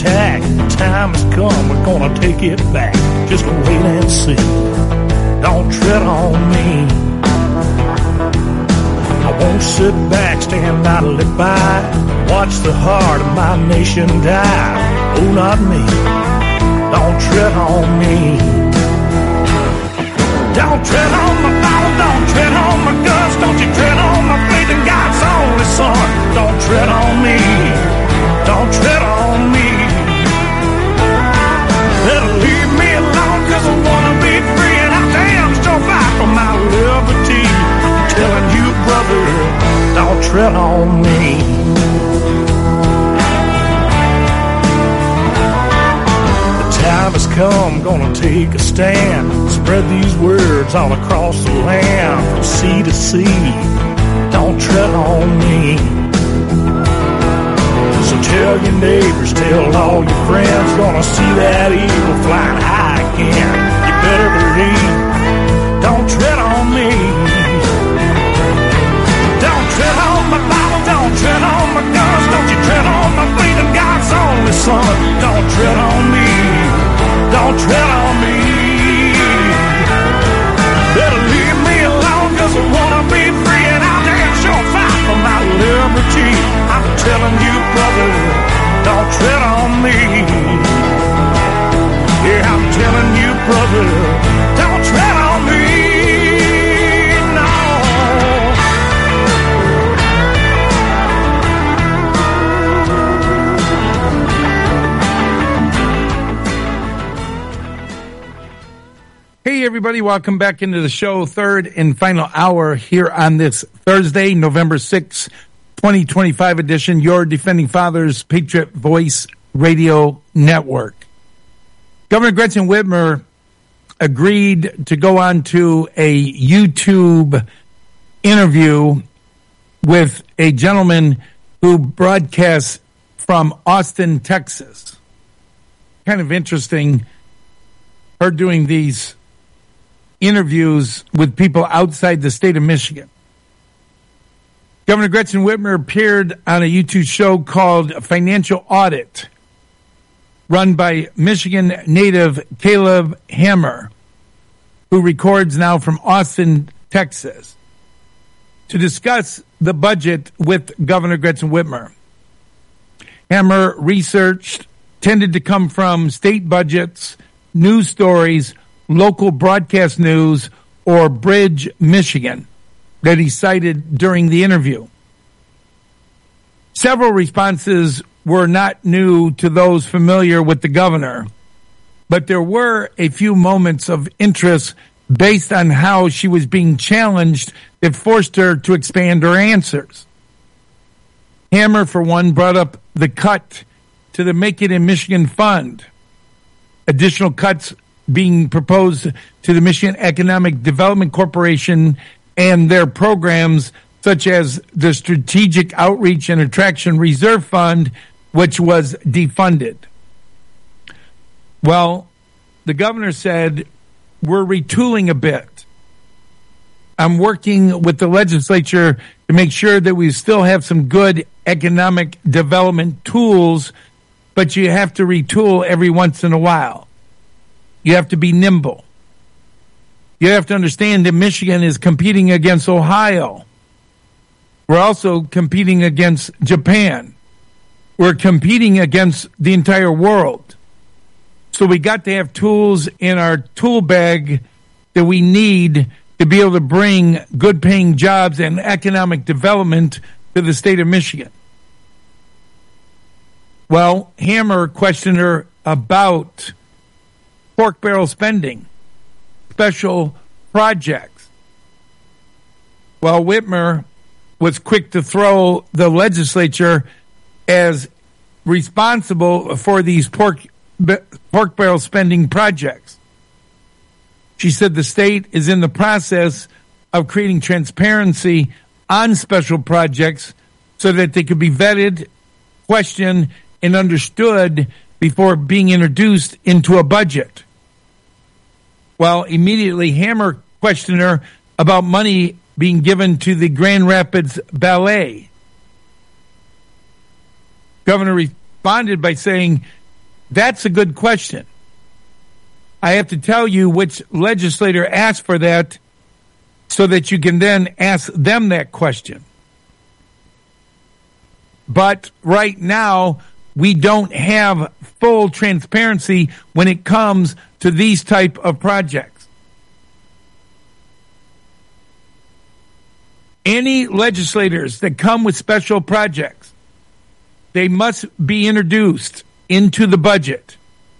attack. Time has come, we're gonna take it back. Just wait and see. Don't tread on me. I won't sit back, stand idly by. Watch the heart of my nation die. Oh, not me. Don't tread on me. Don't tread on my Bible, don't tread on my guns. Don't you tread on my faith in God's only Son. Don't tread on me. Don't tread on me. Better leave me alone, cause I wanna be free, and I damn sure fight for my liberty. I'm telling you, brother, don't tread on me. Time has come, gonna take a stand. Spread these words all across the land, from sea to sea. Don't tread on me. So tell your neighbors, tell all your friends, gonna see that eagle flying high again. You better believe, don't tread on me. Don't tread on my Bible, don't tread on my guns. Don't you tread on my faith in God's only Son. Don't tread on me. Don't tread on me. Better leave me alone, cause I wanna be free, and I'll damn sure fight for my liberty. I'm telling you, brother, don't tread on me. Yeah, I'm telling you, brother, don't tread on me. No. Hey, everybody. Welcome back into the show. Third and final hour here on this Thursday, November 6th, 2025 edition, your Defending Fathers Patriot Voice Radio Network. Governor Gretchen Whitmer agreed to go on to a YouTube interview with a gentleman who broadcasts from Austin, Texas. Kind of interesting, her doing these interviews with people outside the state of Michigan. Governor Gretchen Whitmer appeared on a YouTube show called Financial Audit, run by Michigan native Caleb Hammer, who records now from Austin, Texas, to discuss the budget with Governor Gretchen Whitmer. Hammer research tended to come from state budgets, news stories, local broadcast news, or Bridge, Michigan, that he cited during the interview. Several responses were not new to those familiar with the governor, but there were a few moments of interest based on how she was being challenged that forced her to expand her answers. Hammer, for one, brought up the cut to the Make It in Michigan Fund, additional cuts being proposed to the Michigan Economic Development Corporation and their programs, such as the Strategic Outreach and Attraction Reserve Fund, which was defunded. Well, the governor said, we're retooling a bit. I'm working with the legislature to make sure that we still have some good economic development tools, but you have to retool every once in a while. You have to be nimble. You have to understand that Michigan is competing against Ohio. We're also competing against Japan. We're competing against the entire world. So we got to have tools in our tool bag that we need to be able to bring good paying jobs and economic development to the state of Michigan. Well, Hammer questioned her about pork barrel spending, special projects. Well, Whitmer was quick to throw the legislature as responsible for these pork barrel spending projects. She said the state is in the process of creating transparency on special projects so that they could be vetted, questioned, and understood before being introduced into a budget. Well, immediately Hammer questioned her about money being given to the Grand Rapids Ballet. Governor responded by saying That's a good question. I have to tell you which legislator asked for that so that you can then ask them that question. But right now, we don't have full transparency when it comes to these type of projects. Any legislators that come with special projects, they must be introduced into the budget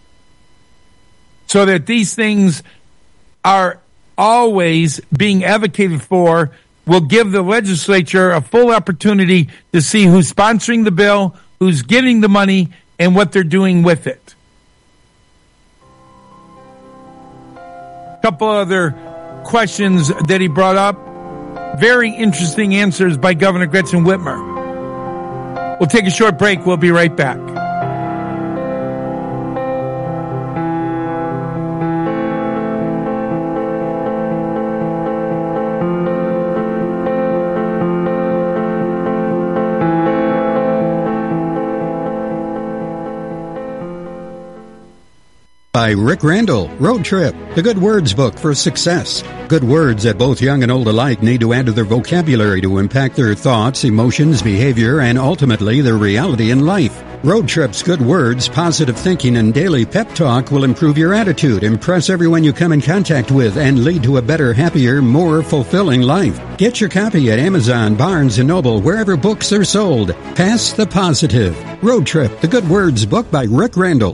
so that these things are always being advocated for, will give the legislature a full opportunity to see who's sponsoring the bill, who's getting the money, and what they're doing with it. A couple other questions that he brought up. Very interesting answers by Governor Gretchen Whitmer. We'll take a short break. We'll be right back. By Rick Randall, Road Trip, the Good Words book for success. Good words that both young and old alike need to add to their vocabulary to impact their thoughts, emotions, behavior, and ultimately their reality in life. Road Trip's Good Words, positive thinking, and daily pep talk will improve your attitude, impress everyone you come in contact with, and lead to a better, happier, more fulfilling life. Get your copy at Amazon, Barnes & Noble, wherever books are sold. Pass the positive. Road Trip, the Good Words book by Rick Randall.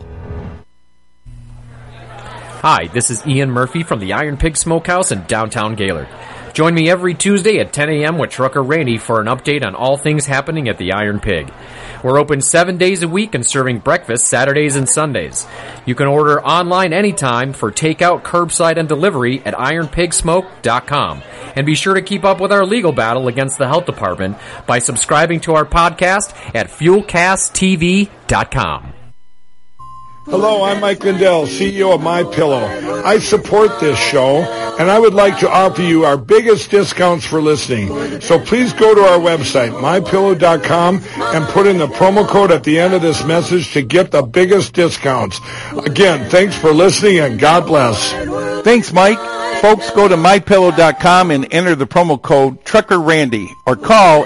Hi, this is Ian Murphy from the Iron Pig Smokehouse in downtown Gaylord. Join me every Tuesday at 10 a.m. with Trucker Randy for an update on all things happening at the Iron Pig. We're open 7 days a week and serving breakfast Saturdays and Sundays. You can order online anytime for takeout, curbside, and delivery at ironpigsmoke.com. And be sure to keep up with our legal battle against the health department by subscribing to our podcast at fuelcasttv.com. Hello, I'm Mike Lindell, CEO of MyPillow. I support this show, and I would like to offer you our biggest discounts for listening. So please go to our website, MyPillow.com, and put in the promo code at the end of this message to get the biggest discounts. Again, thanks for listening, and God bless. Thanks, Mike. Folks, go to MyPillow.com and enter the promo code Trucker Randy, or call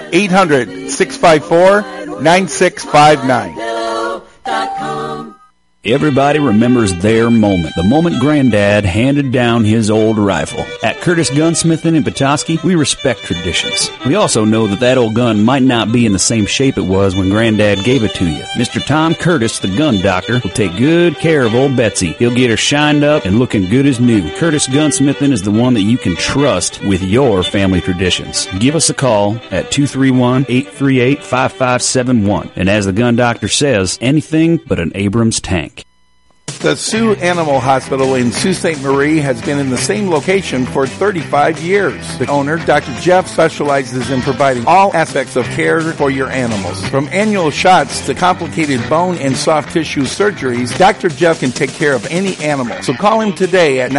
800-654-9659. Everybody remembers their moment, the moment Granddad handed down his old rifle. At Curtis Gunsmithing in Petoskey, we respect traditions. We also know that old gun might not be in the same shape it was when Granddad gave it to you. Mr. Tom Curtis, the gun doctor, will take good care of old Betsy. He'll get her shined up and looking good as new. Curtis Gunsmithing is the one that you can trust with your family traditions. Give us a call at 231-838-5571. And as the gun doctor says, anything but an Abrams tank. The Sioux Animal Hospital in Sault Ste. Marie has been in the same location for 35 years. The owner, Dr. Jeff, specializes in providing all aspects of care for your animals. From annual shots to complicated bone and soft tissue surgeries, Dr. Jeff can take care of any animal. So call him today at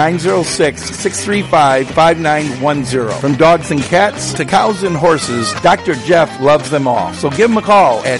906-635-5910. From dogs and cats to cows and horses, Dr. Jeff loves them all. So give him a call at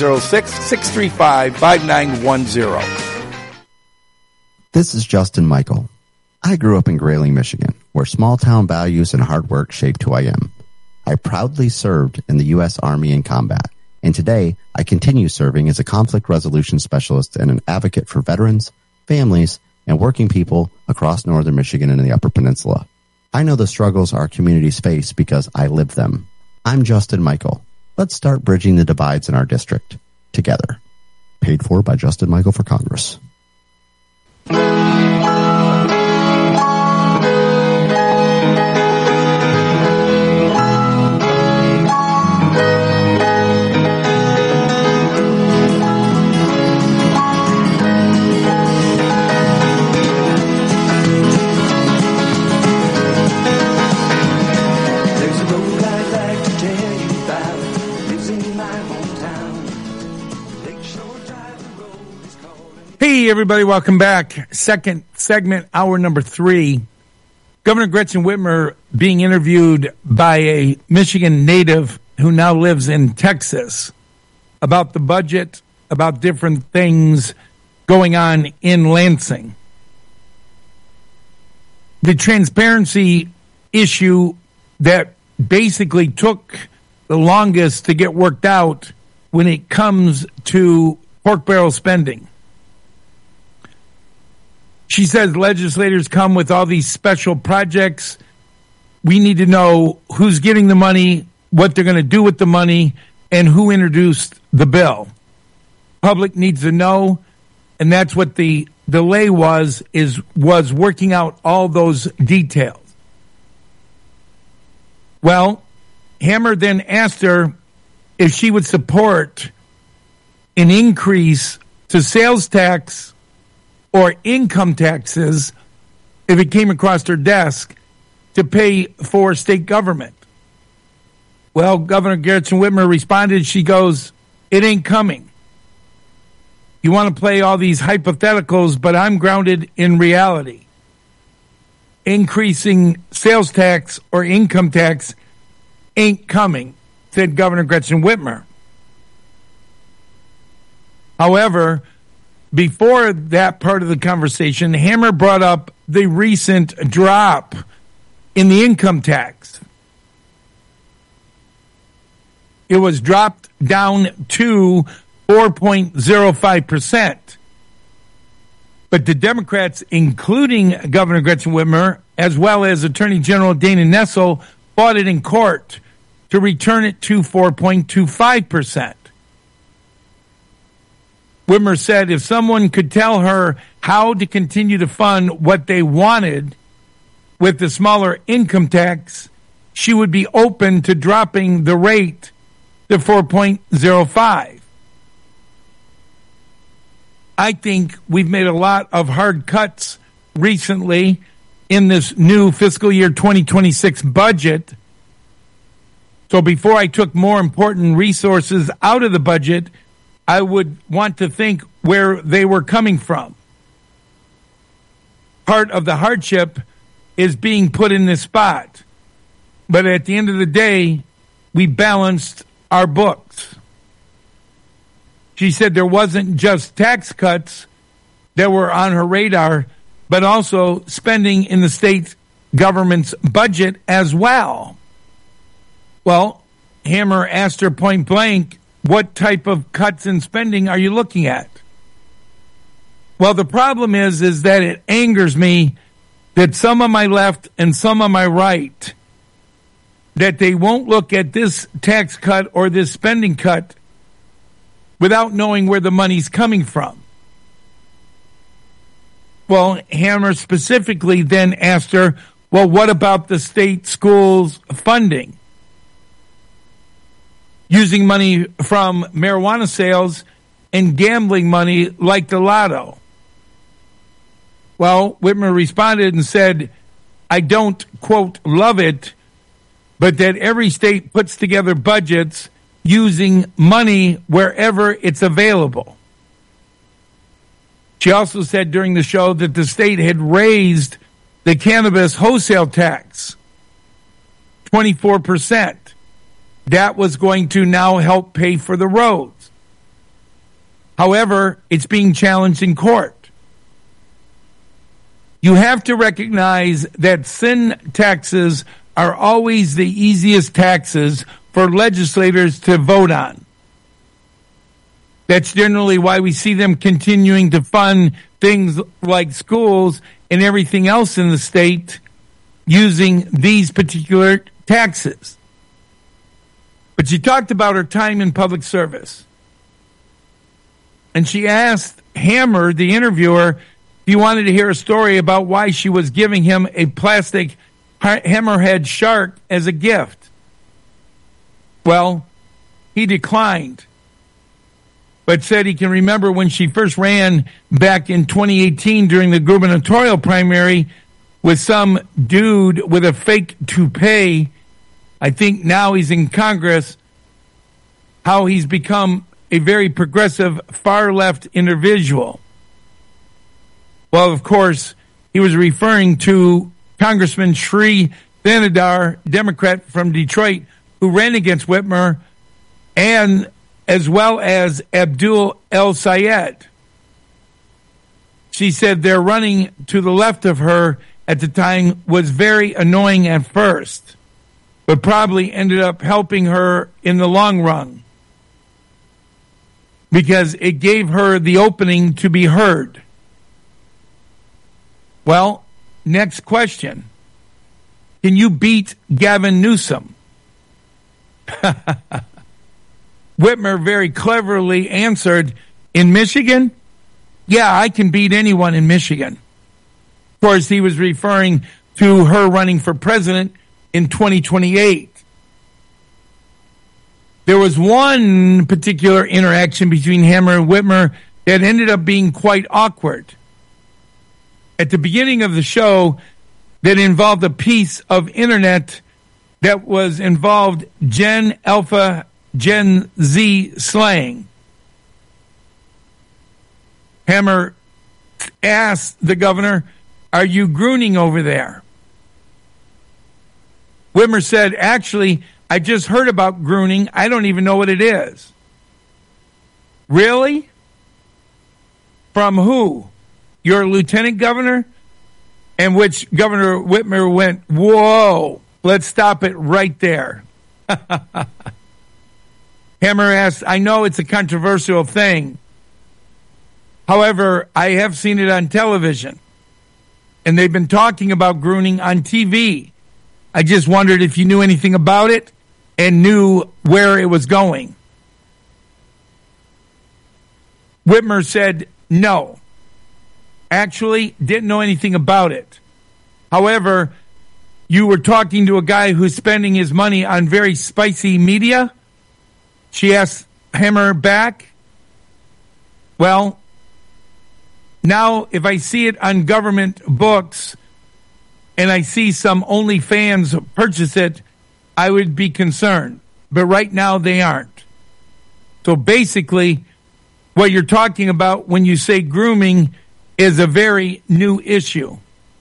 906-635-5910. This is Justin Michael. I grew up in Grayling, Michigan, where small-town values and hard work shaped who I am. I proudly served in the U.S. Army in combat, and today I continue serving as a conflict resolution specialist and an advocate for veterans, families, and working people across northern Michigan and the Upper Peninsula. I know the struggles our communities face because I live them. I'm Justin Michael. Let's start bridging the divides in our district together. Paid for by Justin Michael for Congress. Hey, everybody, welcome back. Second segment, hour number 3. Governor Gretchen Whitmer being interviewed by a Michigan native who now lives in Texas about the budget, about different things going on in Lansing. The transparency issue that basically took the longest to get worked out when it comes to pork barrel spending. She says legislators come with all these special projects. We need to know who's getting the money, what they're going to do with the money, and who introduced the bill. Public needs to know, and that's what the delay was working out all those details. Well, Hammer then asked her if she would support an increase to sales tax or income taxes if it came across her desk to pay for state government. Well, Governor Gretchen Whitmer responded, she goes, it ain't coming. You want to play all these hypotheticals, but I'm grounded in reality. Increasing sales tax or income tax ain't coming, said Governor Gretchen Whitmer. However, before that part of the conversation, Hammer brought up the recent drop in the income tax. It was dropped down to 4.05%. But the Democrats, including Governor Gretchen Whitmer, as well as Attorney General Dana Nessel, fought it in court to return it to 4.25%. Whitmer said if someone could tell her how to continue to fund what they wanted with the smaller income tax, she would be open to dropping the rate to 4.05. I think we've made a lot of hard cuts recently in this new fiscal year 2026 budget. So before I took more important resources out of the budget, I would want to think where they were coming from. Part of the hardship is being put in this spot. But at the end of the day, we balanced our books. She said there wasn't just tax cuts that were on her radar, but also spending in the state government's budget as well. Well, Hammer asked her point blank, what type of cuts in spending are you looking at? Well, the problem is that it angers me that some on my left and some on my right, that they won't look at this tax cut or this spending cut without knowing where the money's coming from. Well, Hammer specifically then asked her, well, what about the state schools funding? Using money from marijuana sales and gambling money like the lotto. Well, Whitmer responded and said, I don't, quote, love it, but that every state puts together budgets using money wherever it's available. She also said during the show that the state had raised the cannabis wholesale tax 24%. That was going to now help pay for the roads. However, it's being challenged in court. You have to recognize that sin taxes are always the easiest taxes for legislators to vote on. That's generally why we see them continuing to fund things like schools and everything else in the state using these particular taxes. But she talked about her time in public service. And she asked Hammer, the interviewer, if he wanted to hear a story about why she was giving him a plastic hammerhead shark as a gift. Well, he declined, but said he can remember when she first ran back in 2018 during the gubernatorial primary with some dude with a fake toupee. I think now he's in Congress, how he's become a very progressive, far-left individual. Well, of course, he was referring to Congressman Sri Thanedar, Democrat from Detroit, who ran against Whitmer, and as well as Abdul El Sayed. She said their running to the left of her at the time was very annoying at first, but probably ended up helping her in the long run because it gave her the opening to be heard. Well, next question. Can you beat Gavin Newsom? Whitmer very cleverly answered, in Michigan? Yeah, I can beat anyone in Michigan. Of course, he was referring to her running for president in 2028. There was one particular interaction between Hammer and Whitmer that ended up being quite awkward. At the beginning of the show, that involved a piece of internet that was involved Gen Alpha, Gen Z slang. Hammer asked the governor, "Are you grooning over there?" Whitmer said, "Actually, I just heard about grooning. I don't even know what it is." Really? From who? Your lieutenant governor? And which Governor Whitmer went, "Whoa, let's stop it right there." Hammer asked, "I know it's a controversial thing. However, I have seen it on television. And they've been talking about grooning on TV. I just wondered if you knew anything about it and knew where it was going." Whitmer said, "No. Actually, didn't know anything about it. However, you were talking to a guy who's spending his money on very spicy media?" She asked Hammer back. "Well, now if I see it on government books and I see some OnlyFans purchase it, I would be concerned. But right now they aren't." So basically, what you're talking about when you say grooming is a very new issue.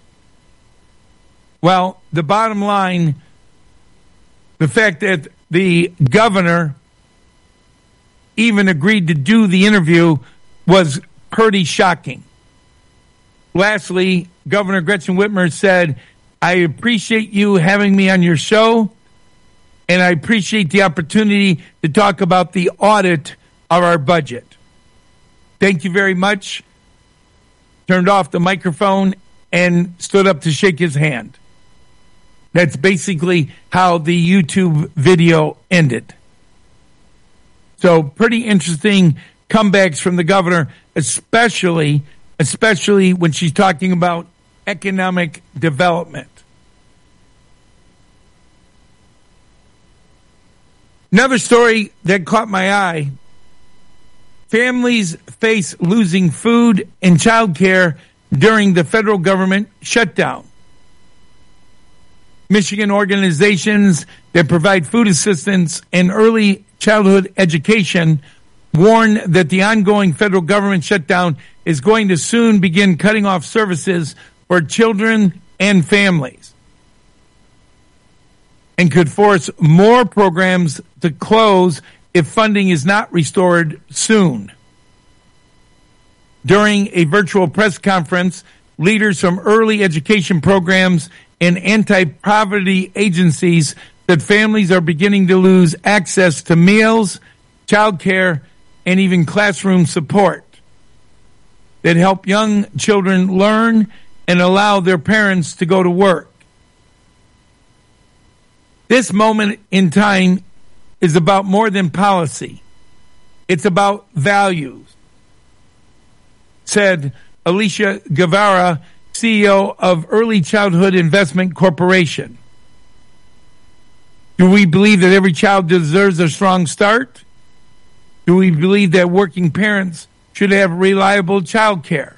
Well, the bottom line, the fact that the governor even agreed to do the interview was pretty shocking. Lastly, Governor Gretchen Whitmer said, "I appreciate you having me on your show, and I appreciate the opportunity to talk about the audit of our budget. Thank you very much." Turned off the microphone and stood up to shake his hand. That's basically how the YouTube video ended. So pretty interesting comebacks from the governor, especially when she's talking about economic development. Another story that caught my eye. Families face losing food and child care during the federal government shutdown. Michigan organizations that provide food assistance and early childhood education warn that the ongoing federal government shutdown is going to soon begin cutting off services for children and families and could force more programs to close if funding is not restored soon. During a virtual press conference, leaders from early education programs and anti-poverty agencies said families are beginning to lose access to meals, child care, and even classroom support that help young children learn and allow their parents to go to work. This moment in time is about more than policy. It's about values, said Alicia Guevara, CEO of Early Childhood Investment Corporation. Do we believe that every child deserves a strong start? Do we believe that working parents should have reliable child care?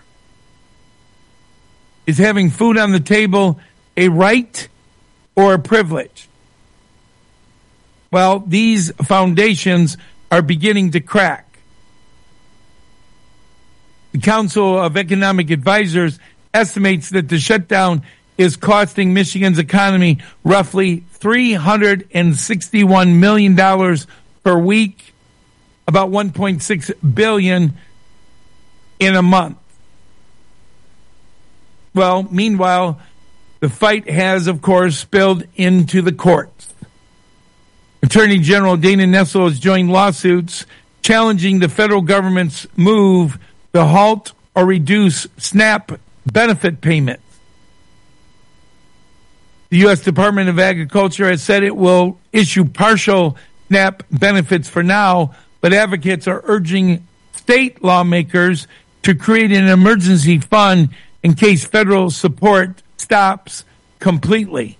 Is having food on the table a right or a privilege? Well, these foundations are beginning to crack. The Council of Economic Advisors estimates that the shutdown is costing Michigan's economy roughly $361 million per week, about $1.6 billion in a month. Well, meanwhile, the fight has, of course, spilled into the courts. Attorney General Dana Nessel has joined lawsuits challenging the federal government's move to halt or reduce SNAP benefit payments. The U.S. Department of Agriculture has said it will issue partial SNAP benefits for now, but advocates are urging state lawmakers to create an emergency fund in case federal support stops completely.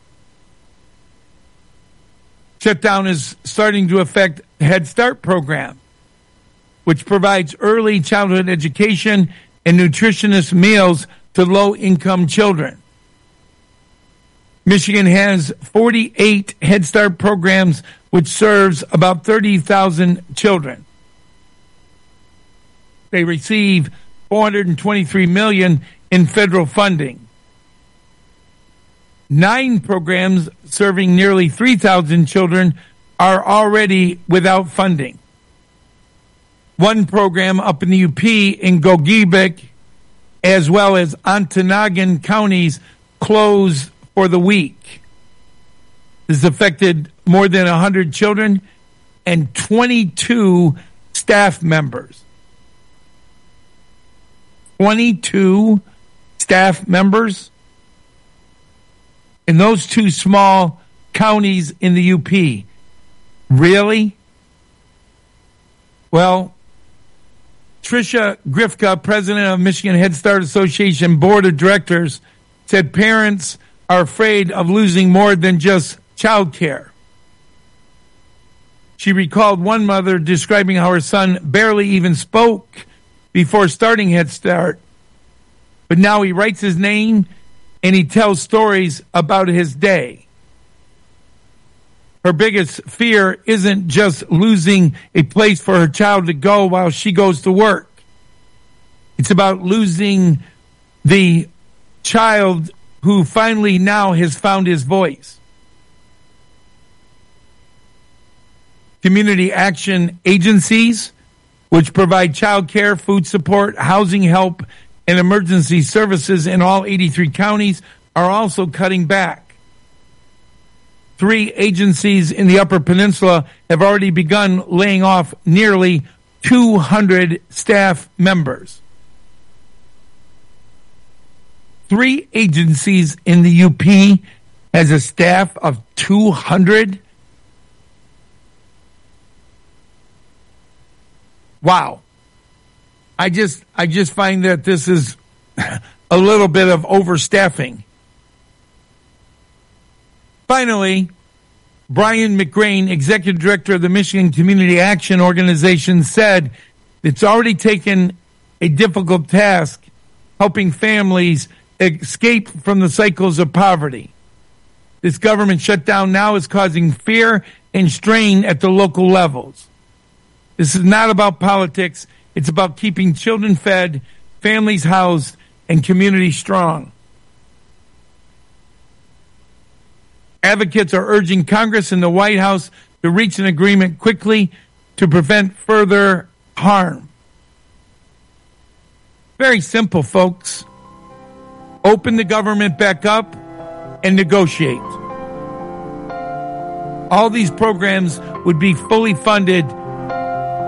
Shutdown is starting to affect the Head Start program, which provides early childhood education and nutritious meals to low-income children. Michigan has 48 Head Start programs, which serves about 30,000 children. They receive $423 million in federal funding. 9 programs serving nearly 3,000 children are already without funding. One program up in the UP in Gogebic, as well as Ontonagon counties, closed for the week. This affected more than 100 children and 22 staff members. 22 staff members in those 2 small counties in the UP. Really? Well, Tricia Grifka, president of Michigan Head Start Association Board of Directors, said parents are afraid of losing more than just child care. She recalled one mother describing how her son barely even spoke before starting Head Start, but now he writes his name and he tells stories about his day. Her biggest fear isn't just losing a place for her child to go while she goes to work. It's about losing the child who finally now has found his voice. Community action agencies, which provide child care, food support, housing help, and emergency services in all 83 counties, are also cutting back. 3 agencies in the Upper Peninsula have already begun laying off nearly 200 staff members. 3 agencies in the UP has a staff of 200. Wow. I just find that this is a little bit of overstaffing. Finally, Brian McGrain, executive director of the Michigan Community Action Organization, said it's already taken a difficult task helping families escape from the cycles of poverty. This government shutdown now is causing fear and strain at the local levels. This is not about politics. It's about keeping children fed, families housed, and communities strong. Advocates are urging Congress and the White House to reach an agreement quickly to prevent further harm. Very simple, folks. Open the government back up and negotiate. All these programs would be fully funded